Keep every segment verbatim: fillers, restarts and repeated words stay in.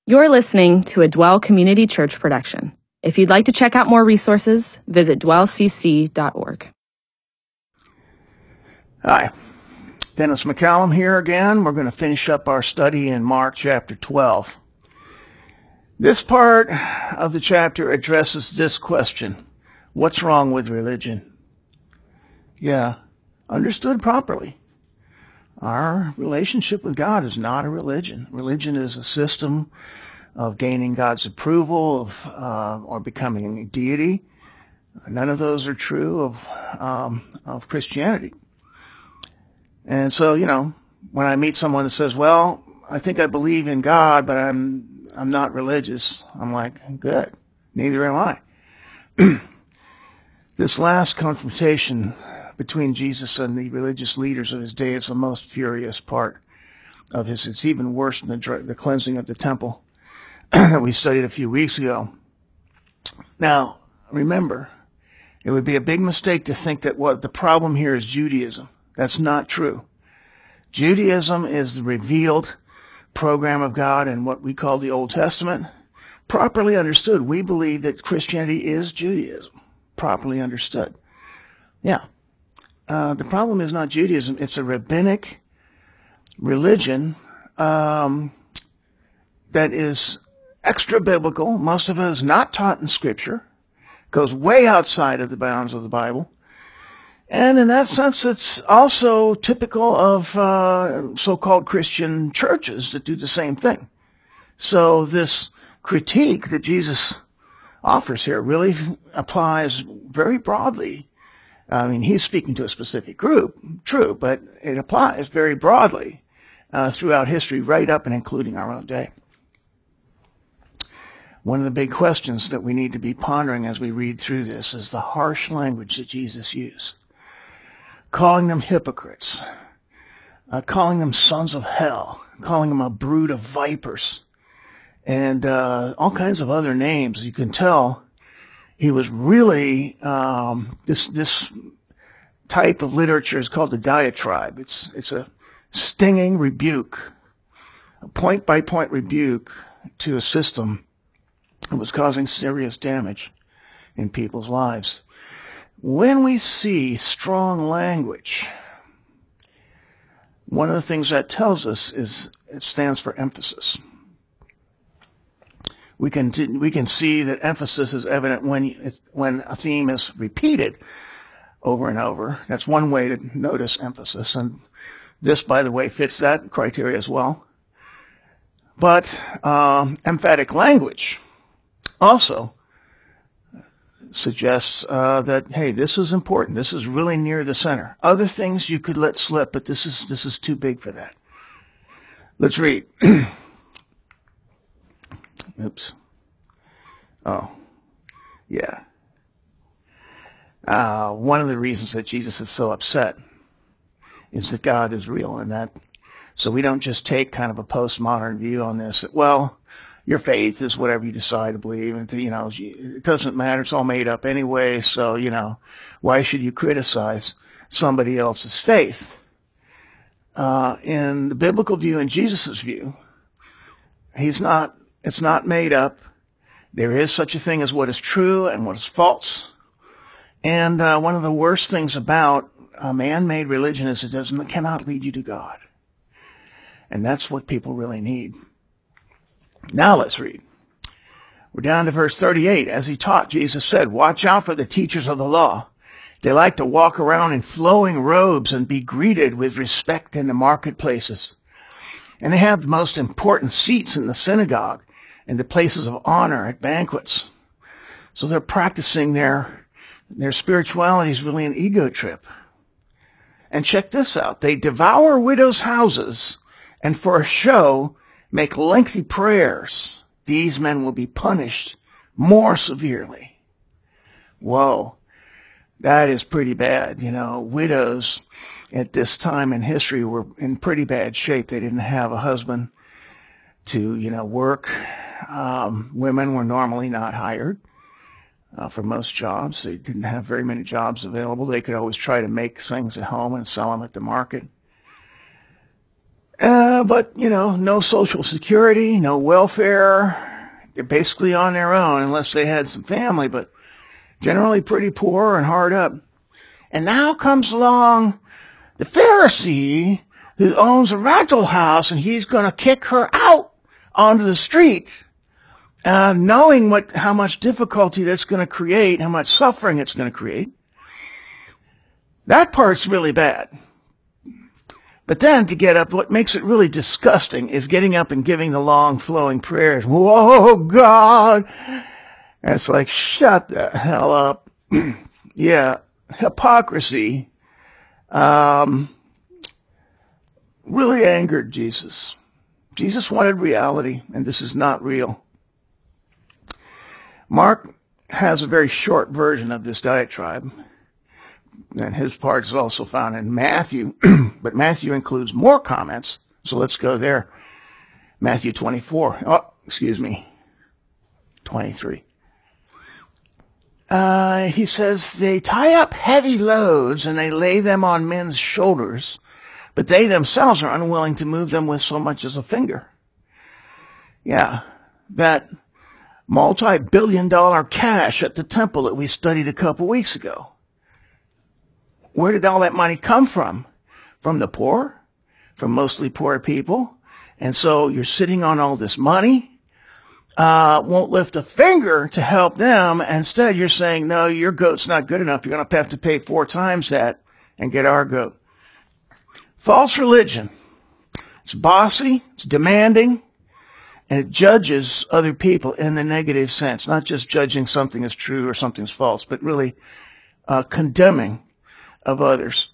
You're listening to a Dwell Community Church production. If you'd like to check out more resources, visit dwell c c dot org. Hi, Dennis McCallum here again. We're going to finish up our study in Mark chapter twelve. This part of the chapter addresses this question: what's wrong with religion? Yeah, understood properly, our relationship with God is not a religion. Religion is a system of gaining God's approval of uh, or becoming a deity. None of those are true of um, of Christianity. And so, you know, when I meet someone that says, well, I think I believe in God, but I'm I'm not religious, I'm like, good. Neither am I. This last confrontation between Jesus and the religious leaders of his day is the most furious part of his. It's even worse than the, the cleansing of the temple that we studied a few weeks ago. Now, remember, it would be a big mistake to think that what the problem here is Judaism. That's not true. Judaism is the revealed program of God in what we call the Old Testament. Properly understood, we believe that Christianity is Judaism. Properly understood. Yeah. Uh, the problem is not Judaism. It's a rabbinic religion um, that is extra-biblical. Most of it is not taught in Scripture. Goes way outside of the bounds of the Bible. And in that sense, it's also typical of uh, so-called Christian churches that do the same thing. So this critique that Jesus offers here really applies very broadly. I mean, he's speaking to a specific group, true, but it applies very broadly uh, throughout history, right up and including our own day. One of the big questions that we need to be pondering as we read through this is the harsh language that Jesus used. Calling them hypocrites, uh, calling them sons of hell, calling them a brood of vipers, and uh, all kinds of other names. You can tell he was really, um, this this type of literature is called the diatribe. It's, it's a stinging rebuke, a point-by-point rebuke to a system that was causing serious damage in people's lives. When we see strong language, one of the things that tells us is it stands for emphasis. We can we can see that emphasis is evident when it's, when a theme is repeated over and over. That's one way to notice emphasis, and this, by the way, fits that criteria as well. But um, emphatic language also suggests uh, that, hey, this is important. This is really near the center. Other things you could let slip, but this is this is too big for that. Let's read. Oops. Oh, yeah. Uh, one of the reasons that Jesus is so upset is that God is real, and that so we don't just take kind of a postmodern view on this. Well, your faith is whatever you decide to believe, and you know it doesn't matter. It's all made up anyway. So you know, why should you criticize somebody else's faith? Uh, in the biblical view, in Jesus's view, he's not. It's not made up. There is such a thing as what is true and what is false. And uh, one of the worst things about a man-made religion is it doesn't it cannot lead you to God, and that's what people really need. Now let's read. We're down to verse thirty-eight. As he taught, Jesus said, "Watch out for the teachers of the law. They like to walk around in flowing robes and be greeted with respect in the marketplaces. And they have the most important seats in the synagogue and the places of honor at banquets." So they're practicing their, their spirituality is really an ego trip. And check this out. They devour widows' houses and for a show make lengthy prayers. These men will be punished more severely. Whoa, that is pretty bad. You know, widows at this time in history were in pretty bad shape. They didn't have a husband to, you know, work. Um, women were normally not hired uh, for most jobs. They didn't have very many jobs available. They could always try to make things at home and sell them at the market. Uh, but, you know, no social security, no welfare. They're basically on their own unless they had some family, but generally pretty poor and hard up. And now comes along the Pharisee who owns a rental house, and he's going to kick her out onto the street, uh, knowing what how much difficulty that's going to create, how much suffering it's going to create. That part's really bad. But then to get up, what makes it really disgusting is getting up and giving the long flowing prayers. Whoa, God. And it's like, shut the hell up. Yeah, hypocrisy um, really angered Jesus. Jesus wanted reality, and this is not real. Mark has a very short version of this diatribe. And his part is also found in Matthew, but Matthew includes more comments, so let's go there. Matthew twenty-four. Oh, excuse me, twenty-three. Uh, he says, they tie up heavy loads and they lay them on men's shoulders, but they themselves are unwilling to move them with so much as a finger. Yeah, that multi-billion dollar cash at the temple that we studied a couple weeks ago. Where did all that money come from? From the poor, from mostly poor people. And so you're sitting on all this money, uh, won't lift a finger to help them. Instead, you're saying, no, your goat's not good enough. You're going to have to pay four times that and get our goat. False religion. It's bossy, it's demanding, and it judges other people in the negative sense, not just judging something as true or something's false, but really uh, condemning of others.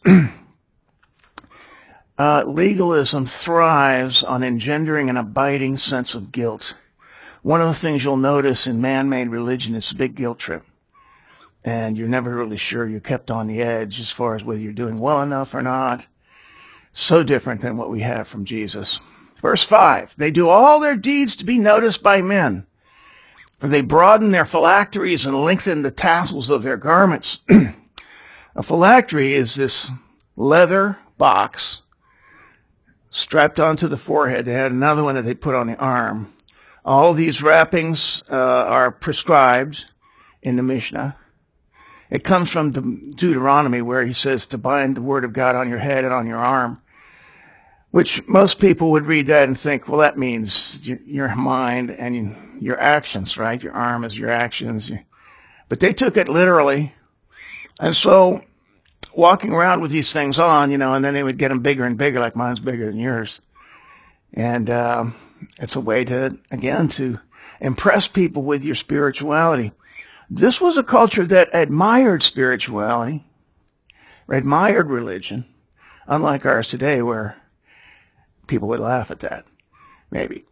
uh, legalism thrives on engendering an abiding sense of guilt. One of the things you'll notice in man-made religion is a big guilt trip. And you're never really sure. You're kept on the edge as far as whether you're doing well enough or not. So different than what we have from Jesus. Verse five, they do all their deeds to be noticed by men, for they broaden their phylacteries and lengthen the tassels of their garments. A phylactery is this leather box strapped onto the forehead. They had another one that they put on the arm. All these wrappings uh, are prescribed in the Mishnah. It comes from De- Deuteronomy, where he says to bind the word of God on your head and on your arm, which most people would read that and think, well, that means your, your mind and your actions, right? Your arm is your actions. But they took it literally. And so walking around with these things on, you know, and then they would get them bigger and bigger, like mine's bigger than yours. And um, it's a way to, again, to impress people with your spirituality. This was a culture that admired spirituality, or admired religion, unlike ours today, where people would laugh at that, maybe.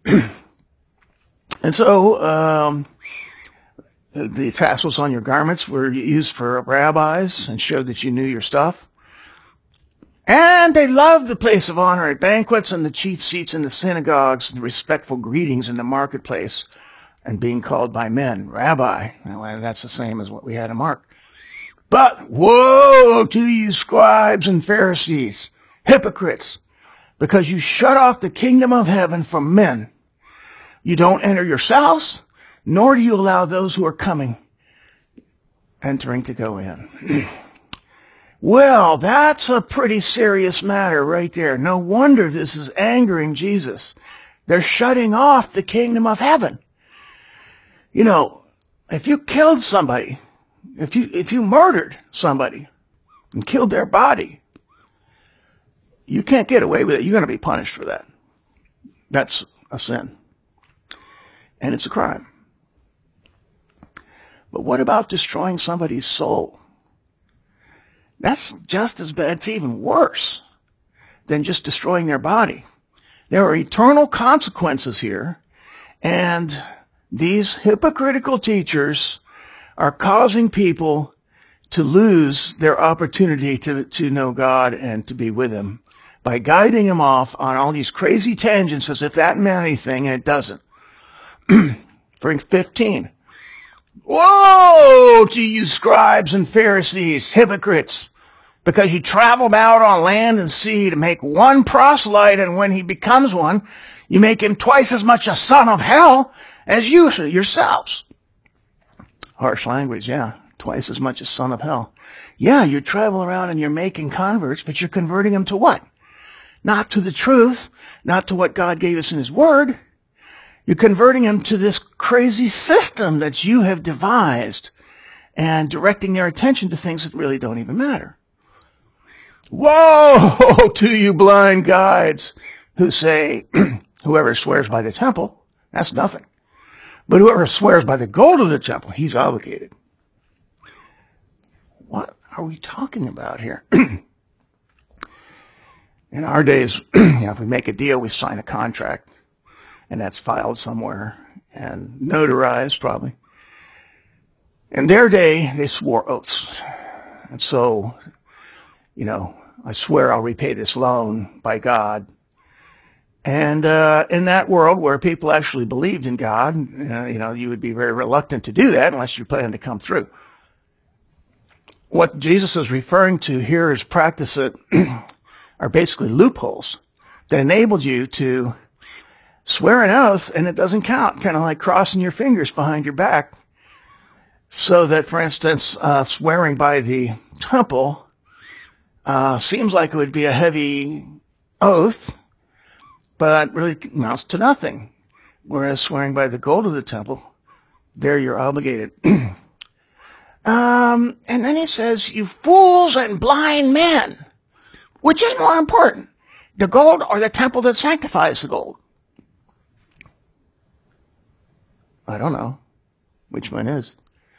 And so um, the tassels on your garments were used for rabbis and showed that you knew your stuff. And they loved the place of honor at banquets and the chief seats in the synagogues and the respectful greetings in the marketplace and being called by men, Rabbi. Well, that's the same as what we had in Mark. But woe to you scribes and Pharisees, hypocrites, because you shut off the kingdom of heaven from men. You don't enter yourselves, nor do you allow those who are coming entering to go in. Well, that's a pretty serious matter right there. No wonder this is angering Jesus. They're shutting off the kingdom of heaven. You know, if you killed somebody, if you if you murdered somebody and killed their body, you can't get away with it. You're going to be punished for that. That's a sin. And it's a crime. But what about destroying somebody's soul? That's just as bad. It's even worse than just destroying their body. There are eternal consequences here, and these hypocritical teachers are causing people to lose their opportunity to, to know God and to be with Him by guiding them off on all these crazy tangents as if that meant anything, and it doesn't. Verse fifteen. Woe to you scribes and Pharisees, hypocrites, because you traveled out on land and sea to make one proselyte, and when he becomes one, you make him twice as much a son of hell as you yourselves. Harsh language, yeah. Twice as much a son of hell. Yeah, you travel around and you're making converts, but you're converting them to what? Not to the truth, not to what God gave us in his word. You're converting them to this crazy system that you have devised and directing their attention to things that really don't even matter. Woe to you blind guides who say, whoever swears by the temple, that's nothing. But whoever swears by the gold of the temple, he's obligated. What are we talking about here? In our days, you know, if we make a deal, we sign a contract, and that's filed somewhere and notarized probably. In their day, they swore oaths. And so, you know, I swear I'll repay this loan by God. And uh, in that world where people actually believed in God, uh, you know, you would be very reluctant to do that unless you plan to come through. What Jesus is referring to here is practice that are basically loopholes that enabled you to swear an oath and it doesn't count, kind of like crossing your fingers behind your back. So that, for instance, uh, swearing by the temple uh, seems like it would be a heavy oath, but really amounts to nothing. Whereas swearing by the gold of the temple, there you're obligated. um, and then he says, you fools and blind men. Which is more important, the gold or the temple that sanctifies the gold? I don't know which one is.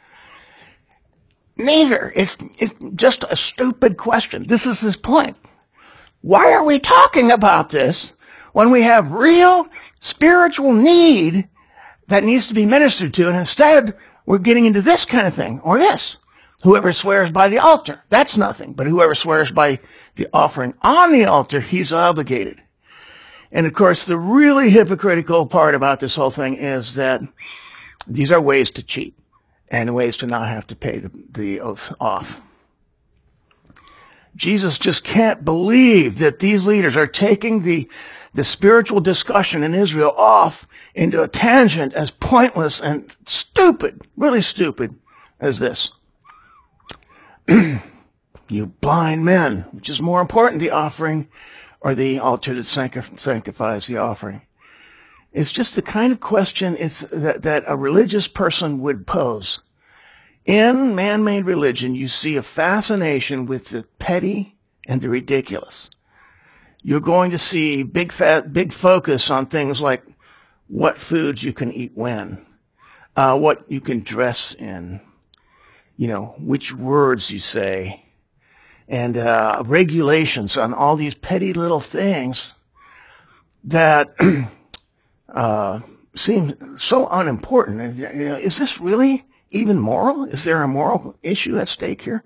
Neither. It's, it's just a stupid question. This is his point. Why are we talking about this when we have real spiritual need that needs to be ministered to, and instead we're getting into this kind of thing, or this? Whoever swears by the altar, that's nothing. But whoever swears by the offering on the altar, he's obligated. And of course, the really hypocritical part about this whole thing is that these are ways to cheat and ways to not have to pay the, the oath off. Jesus just can't believe that these leaders are taking the, the spiritual discussion in Israel off into a tangent as pointless and stupid, really stupid as this. You blind men, which is more important, the offering or the altar that sanctifies the offering? It's just the kind of question it's that, that a religious person would pose. In man-made religion, you see a fascination with the petty and the ridiculous. You're going to see big fat, big focus on things like what foods you can eat when, uh, what you can dress in, you know, which words you say, and uh, regulations on all these petty little things that uh, seem so unimportant. You know, is this really even moral? Is there a moral issue at stake here?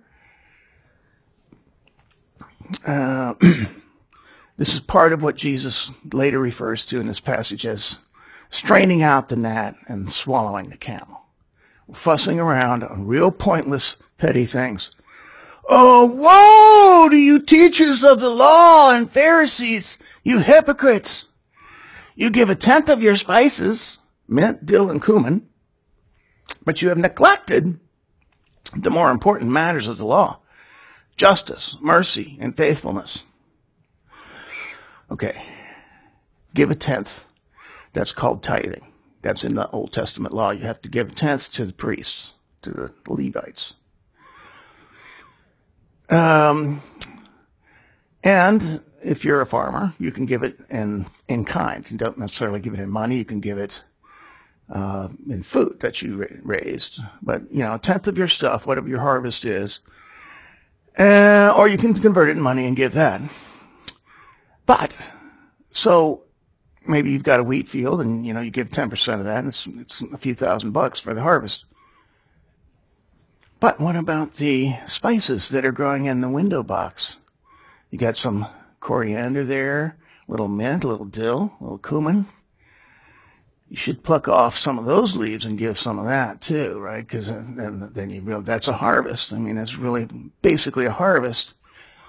Uh, this is part of what Jesus later refers to in this passage as straining out the gnat and swallowing the camel. Fussing around on real pointless, petty things. Oh, woe to you teachers of the law and Pharisees, you hypocrites! You give a tenth of your spices, mint, dill, and cumin, but you have neglected the more important matters of the law: justice, mercy, and faithfulness. Okay, give a tenth. That's called tithing. That's in the Old Testament law. You have to give a tenth to the priests, to the Levites. Um, and if you're a farmer, you can give it in, in kind. You don't necessarily give it in money. You can give it uh, in food that you ra- raised. But, you know, a tenth of your stuff, whatever your harvest is, uh, or you can convert it in money and give that. But, so maybe you've got a wheat field and, you know, you give ten percent of that, and it's, it's a few thousand bucks for the harvest. But what about the spices that are growing in the window box? You got some coriander there, a little mint, a little dill, a little cumin. You should pluck off some of those leaves and give some of that too, right? Because then, then you realize that's a harvest. I mean, it's really basically a harvest.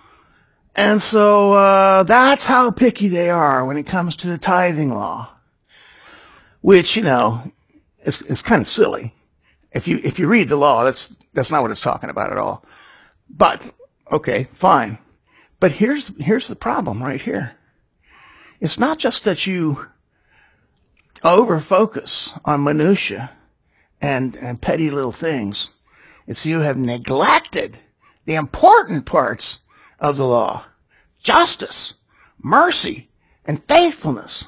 And so uh, that's how picky they are when it comes to the tithing law, which, you know, is, is kind of silly. If you if you read the law, that's that's not what it's talking about at all. But, okay, fine. But here's here's the problem right here. It's not just that you over-focus on minutia and, and petty little things. It's you have neglected the important parts of the law: justice, mercy, and faithfulness.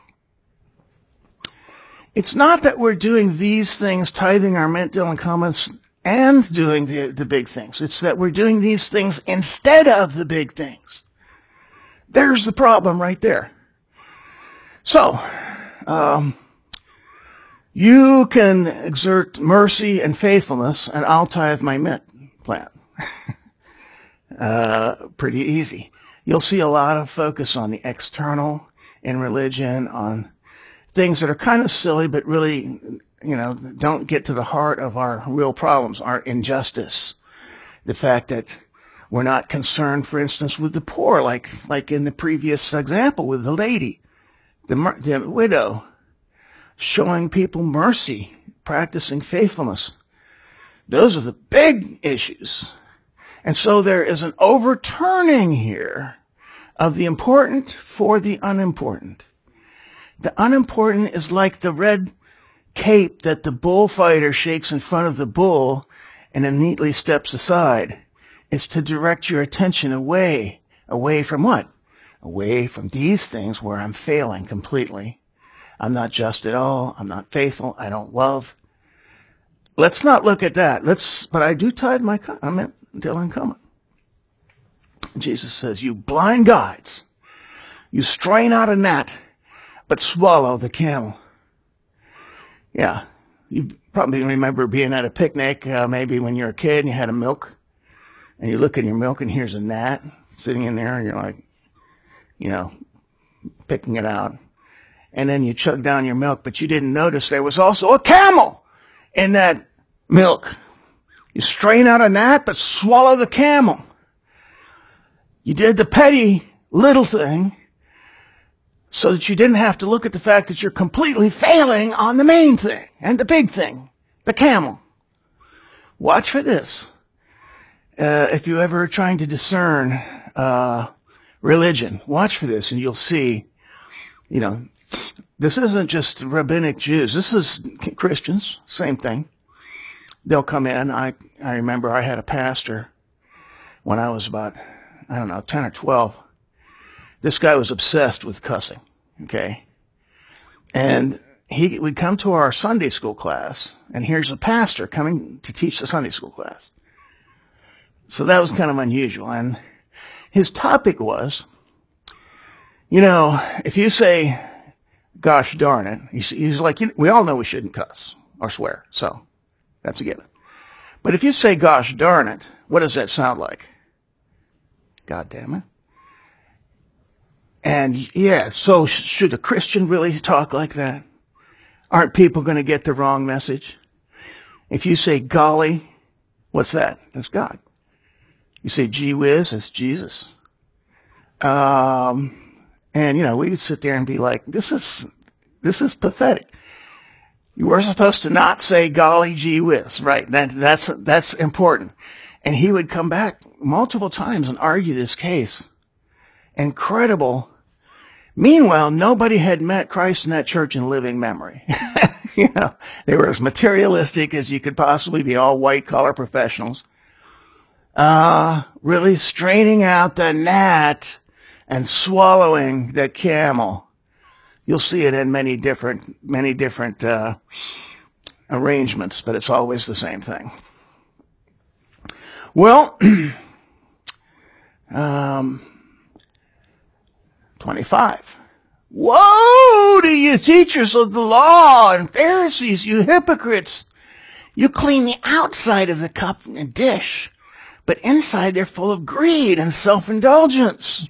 It's not that we're doing these things, tithing our mint, dill, and comments, and doing the, the big things. It's that we're doing these things instead of the big things. There's the problem right there. So, um, you can exert mercy and faithfulness, and I'll tithe my mint plant. uh, pretty easy. You'll see a lot of focus on the external in religion, on things that are kind of silly, but really, you know, don't get to the heart of our real problems, our injustice. The fact that we're not concerned, for instance, with the poor, like like in the previous example with the lady, the, the widow, showing people mercy, practicing faithfulness. Those are the big issues. And so there is an overturning here of the important for the unimportant. The unimportant is like the red cape that the bullfighter shakes in front of the bull and then neatly steps aside. It's to direct your attention away. Away from what? Away from these things where I'm failing completely. I'm not just at all. I'm not faithful. I don't love. Let's not look at that. Let's, but I do tithe my, I meant until I'm coming. Jesus says, you blind guides, you strain out a gnat, but swallow the camel. Yeah, you probably remember being at a picnic, uh, maybe when you're a kid and you had a milk, and you look in your milk and here's a gnat sitting in there, and you're like, you know, picking it out. And then you chug down your milk, but you didn't notice there was also a camel in that milk. You strain out a gnat, but swallow the camel. You did the petty little thing so that you didn't have to look at the fact that you're completely failing on the main thing and the big thing, the camel. Watch for this. Uh, if you ever are trying to discern uh, religion, watch for this and you'll see, you know, this isn't just rabbinic Jews. This is Christians, same thing. They'll come in. I, I remember I had a pastor when I was about, I don't know, ten or twelve. This guy was obsessed with cussing, okay? And he would come to our Sunday school class, and here's a pastor coming to teach the Sunday school class. So that was kind of unusual. And his topic was, you know, if you say, gosh darn it, he's, he's like, you know, we all know we shouldn't cuss or swear, so that's a given. But if you say, gosh darn it, what does that sound like? God damn it. And yeah, so sh- should a Christian really talk like that? Aren't people going to get the wrong message? If you say golly, what's that? That's God. You say gee whiz, that's Jesus. Um, and you know, we would sit there and be like, this is, this is pathetic. You were supposed to not say golly gee whiz, right? That, that's, that's important. And he would come back multiple times and argue this case. Incredible. Meanwhile, nobody had met Christ in that church in living memory. You know, they were as materialistic as you could possibly be, all white-collar professionals. Uh, really straining out the gnat and swallowing the camel. You'll see it in many different, many different uh, arrangements, but it's always the same thing. Well, um, twenty-five. Woe to you, teachers of the law and Pharisees, you hypocrites! You clean the outside of the cup and dish, but inside they're full of greed and self-indulgence.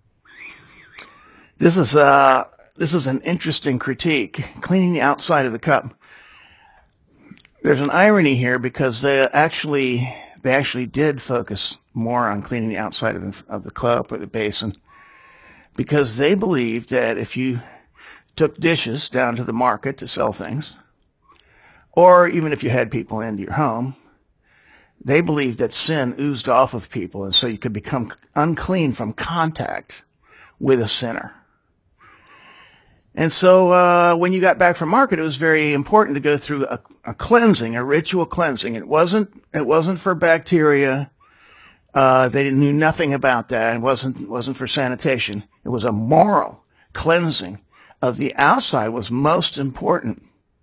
This is uh, this is an interesting critique. Cleaning the outside of the cup. There's an irony here because they actually they actually did focus more on cleaning the outside of the, of the cup or the basin, because they believed that if you took dishes down to the market to sell things, or even if you had people into your home, they believed that sin oozed off of people, and so you could become unclean from contact with a sinner. And so uh, when you got back from market, it was very important to go through a, a cleansing, a ritual cleansing. It wasn't it wasn't for bacteria. Uh, they knew nothing about that. It wasn't wasn't for sanitation. It was a moral cleansing of the outside was most important.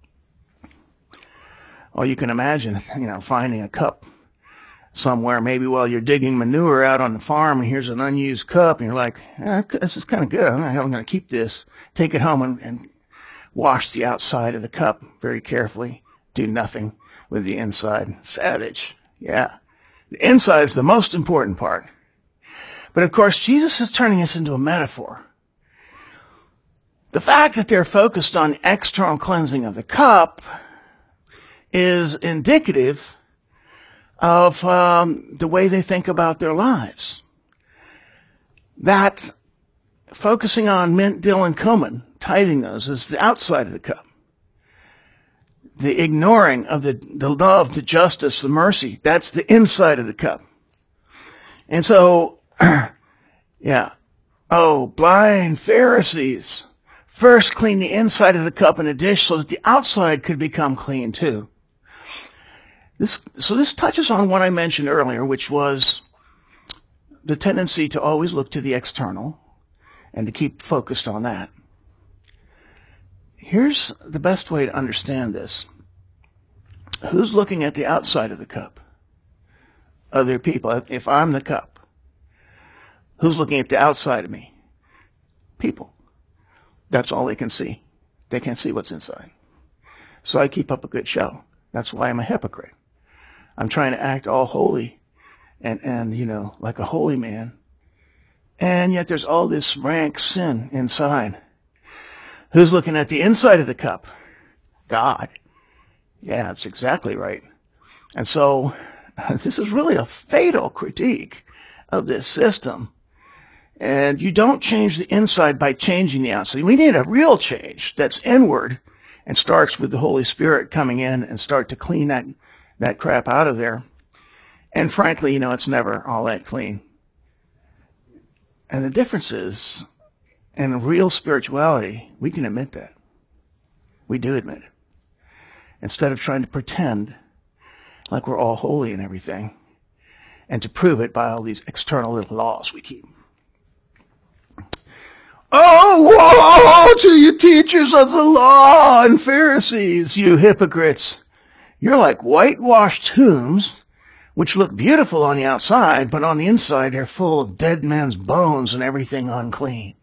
Well, you can imagine, you know, finding a cup somewhere, maybe while you're digging manure out on the farm, and here's an unused cup, and you're like, eh, this is kind of good. I'm going to keep this, take it home, and, and wash the outside of the cup very carefully. Do nothing with the inside. Savage. Yeah. The inside is the most important part. But of course, Jesus is turning this into a metaphor. The fact that they're focused on external cleansing of the cup is indicative of um, the way they think about their lives. That focusing on mint, dill, and cumin, tithing those, is the outside of the cup. The ignoring of the, the love, the justice, the mercy, that's the inside of the cup. And so, yeah, oh, blind Pharisees, first clean the inside of the cup in a dish so that the outside could become clean too. This, so this touches on what I mentioned earlier, which was the tendency to always look to the external and to keep focused on that. Here's the best way to understand this. Who's looking at the outside of the cup? Other people. If I'm the cup, who's looking at the outside of me? People. That's all they can see. They can't see what's inside. So I keep up a good show. That's why I'm a hypocrite. I'm trying to act all holy and, and, you know, like a holy man. And yet there's all this rank sin inside. Who's looking at the inside of the cup? God. Yeah, that's exactly right. And so this is really a fatal critique of this system. And you don't change the inside by changing the outside. We need a real change that's inward and starts with the Holy Spirit coming in and start to clean that that crap out of there. And frankly, you know, it's never all that clean. And the difference is, in real spirituality, we can admit that. We do admit it. Instead of trying to pretend like we're all holy and everything, and to prove it by all these external little laws we keep. Oh, woe to you teachers of the law and Pharisees, you hypocrites! You're like whitewashed tombs, which look beautiful on the outside, but on the inside they're full of dead men's bones and everything unclean.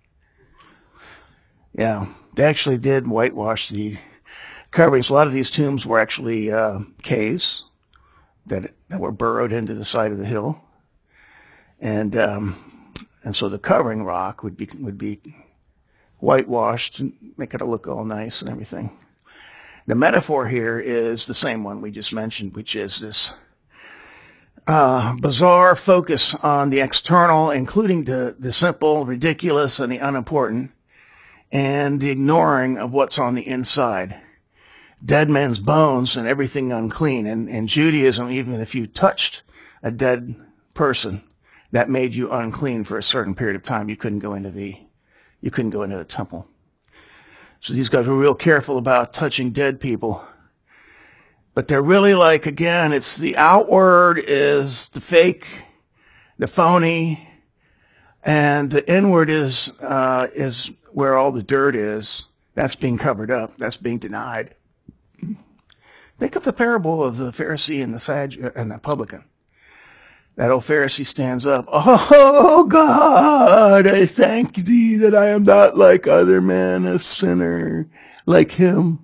Yeah, they actually did whitewash the coverings. A lot of these tombs were actually uh, caves that, that were burrowed into the side of the hill. And um, and so the covering rock would be would be whitewashed and make it look all nice and everything. The metaphor here is the same one we just mentioned, which is this uh, bizarre focus on the external, including the, the simple, ridiculous, and the unimportant, and the ignoring of what's on the inside. Dead men's bones and everything unclean. And in Judaism, even if you touched a dead person, that made you unclean for a certain period of time. You couldn't go into the, you couldn't go into the temple. So these guys were real careful about touching dead people. But they're really like, again, it's the outward is the fake, the phony, and the inward is uh, is where all the dirt is. That's being covered up. That's being denied. Think of the parable of the Pharisee and the Sadducee and the publican. That old Pharisee stands up. Oh, God, I thank thee that I am not like other men, a sinner like him.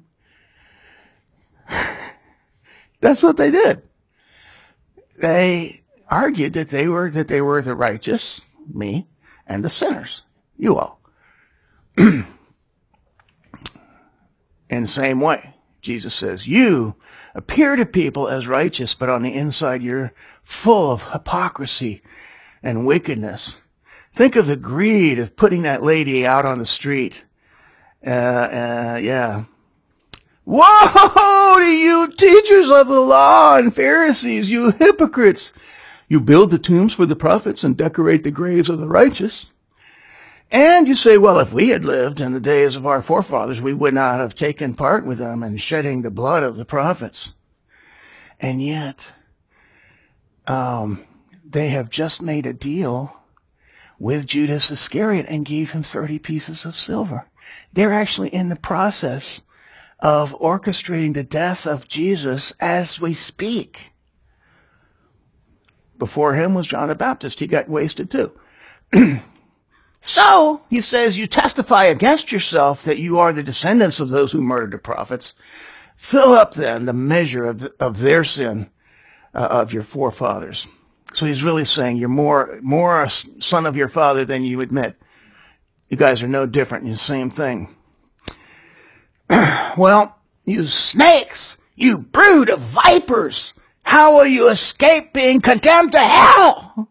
That's what they did. They argued that they were that they were the righteous, me, and the sinners, you all. In the same way, Jesus says, you appear to people as righteous, but on the inside you're full of hypocrisy and wickedness. Think of the greed of putting that lady out on the street. Uh, uh, yeah. Woe to you, teachers of the law and Pharisees, you hypocrites! You build the tombs for the prophets and decorate the graves of the righteous. And you say, well, if we had lived in the days of our forefathers, we would not have taken part with them in shedding the blood of the prophets. And yet, um, they have just made a deal with Judas Iscariot and gave him thirty pieces of silver. They're actually in the process of orchestrating the death of Jesus as we speak. Before him was John the Baptist. He got wasted too. So, he says, you testify against yourself that you are the descendants of those who murdered the prophets. Fill up then the measure of, the, of their sin uh, of your forefathers. So he's really saying you're more, more a son of your father than you admit. You guys are no different. You're the same thing. Well, you snakes, you brood of vipers, how will you escape being condemned to hell?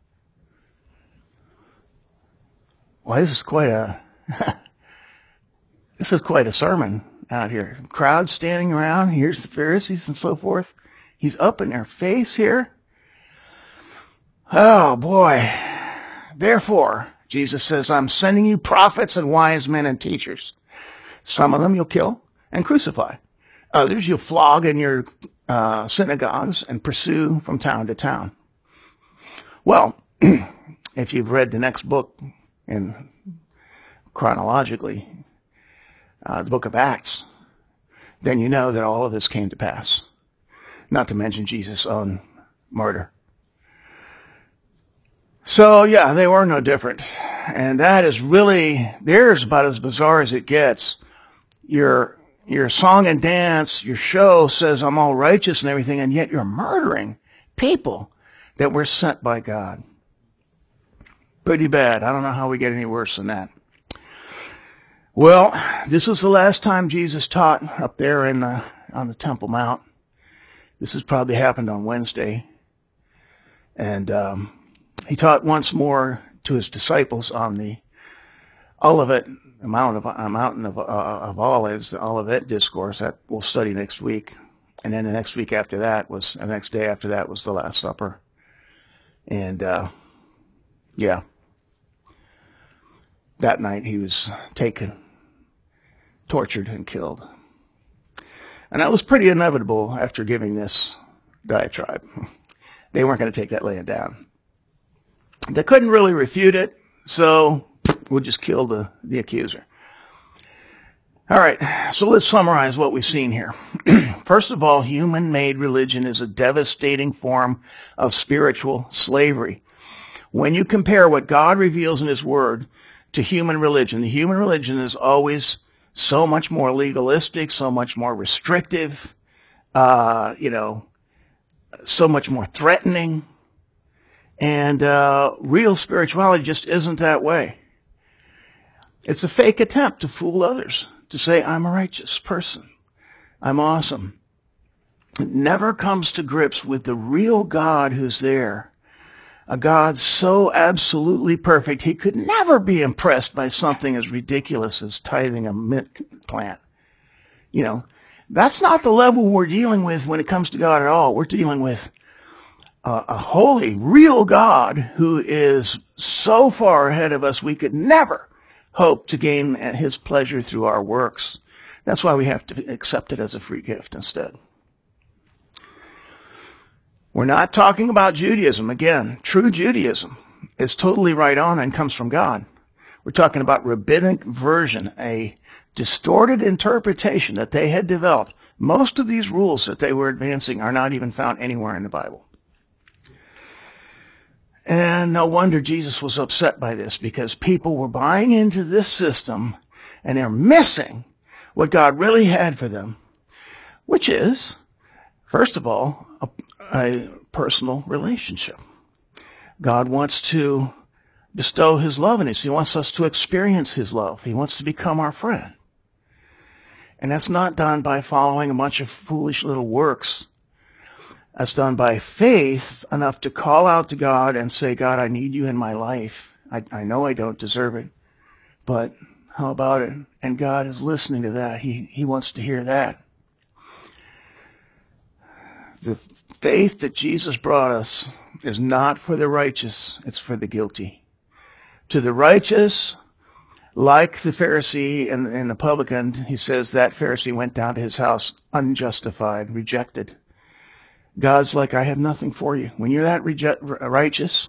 Well, this is quite a this is quite a sermon out here. Crowd standing around. Here's the Pharisees and so forth. He's up in their face here. Oh boy. Therefore, Jesus says, I'm sending you prophets and wise men and teachers. Some of them you'll kill and crucify. Others you'll flog in your uh, synagogues and pursue from town to town. Well, if you've read the next book, and chronologically, uh, the book of Acts, then you know that all of this came to pass. Not to mention Jesus' own murder. So, yeah, they were no different. And that is really, theirs about as bizarre as it gets. Your, your song and dance, your show says I'm all righteous and everything, and yet you're murdering people that were sent by God. Pretty bad. I don't know how we get any worse than that. Well, this is the last time Jesus taught up there in the, on the Temple Mount. This has probably happened on Wednesday. And um, he taught once more to his disciples on the Olivet, the Mount of, uh, Mountain of, uh, of Olives, the Olivet Discourse that we'll study next week. And then the next week after that was, the next day after that was the Last Supper. And, uh, yeah. That night he was taken, tortured, and killed. And that was pretty inevitable after giving this diatribe. They weren't going to take that laying down. They couldn't really refute it, so we'll just kill the, the accuser. All right, so let's summarize what we've seen here. First of all, human-made religion is a devastating form of spiritual slavery. When you compare what God reveals in his word to human religion, the human religion is always so much more legalistic, so much more restrictive, uh, you know, so much more threatening. And uh, real spirituality just isn't that way. It's a fake attempt to fool others, to say, I'm a righteous person. I'm awesome. It never comes to grips with the real God who's there. A God so absolutely perfect, he could never be impressed by something as ridiculous as tithing a mint plant. You know, that's not the level we're dealing with when it comes to God at all. We're dealing with a, a holy, real God who is so far ahead of us we could never hope to gain his pleasure through our works. That's why we have to accept it as a free gift instead. We're not talking about Judaism. Again, true Judaism is totally right on and comes from God. We're talking about rabbinic version, a distorted interpretation that they had developed. Most of these rules that they were advancing are not even found anywhere in the Bible. And no wonder Jesus was upset by this, because people were buying into this system and they're missing what God really had for them, which is, first of all, a, a personal relationship. God wants to bestow his love in us. He wants us to experience his love. He wants to become our friend. And that's not done by following a bunch of foolish little works. That's done by faith enough to call out to God and say, God, I need you in my life. I, I know I don't deserve it, but how about it? And God is listening to that. He, he wants to hear that. The faith that Jesus brought us is not for the righteous, it's for the guilty. To the righteous, like the Pharisee and, and the publican, he says that Pharisee went down to his house unjustified, rejected. God's like, I have nothing for you. When you're that reject, righteous,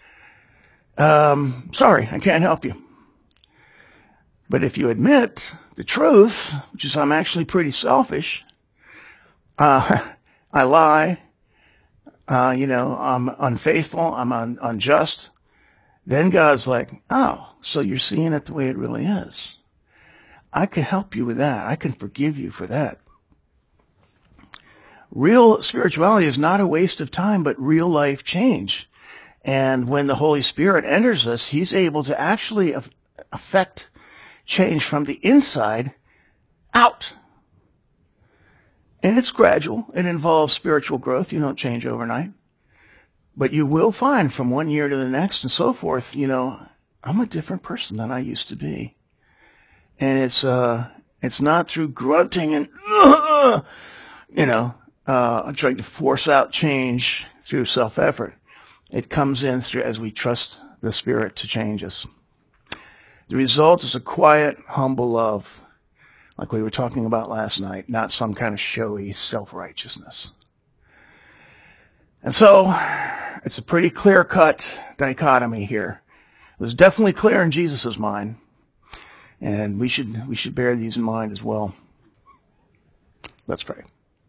um, sorry, I can't help you. But if you admit the truth, which is I'm actually pretty selfish, uh, I lie, uh, you know, I'm unfaithful, I'm un- unjust, then God's like, oh, so you're seeing it the way it really is. I can help you with that. I can forgive you for that. Real spirituality is not a waste of time, but real life change. And when the Holy Spirit enters us, he's able to actually affect change from the inside out. And it's gradual. It involves spiritual growth. You don't change overnight. But you will find from one year to the next and so forth, you know, I'm a different person than I used to be. And it's uh, it's not through grunting and, uh, you know, uh, trying to force out change through self-effort. It comes in through as we trust the Spirit to change us. The result is a quiet, humble love, like we were talking about last night, not some kind of showy self-righteousness. And so it's a pretty clear-cut dichotomy here. It was definitely clear in Jesus' mind, and we should we should bear these in mind as well. Let's pray.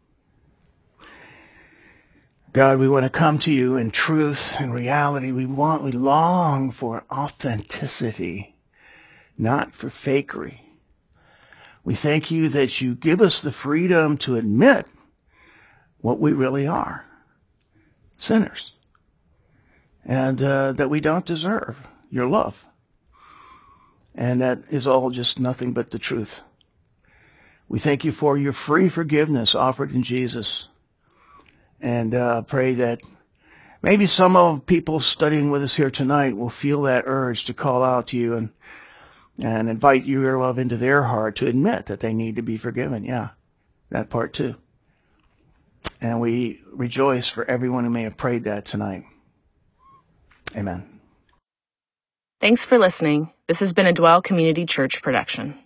God, we want to come to you in truth and reality. We want, we long for authenticity, not for fakery. We thank you that you give us the freedom to admit what we really are, sinners, and uh, that we don't deserve your love. And that is all just nothing but the truth. We thank you for your free forgiveness offered in Jesus. And uh, pray that maybe some of people studying with us here tonight will feel that urge to call out to you and and invite your love into their heart to admit that they need to be forgiven. Yeah, that part too. And we rejoice for everyone who may have prayed that tonight. Amen. Thanks for listening. This has been a Dwell Community Church production.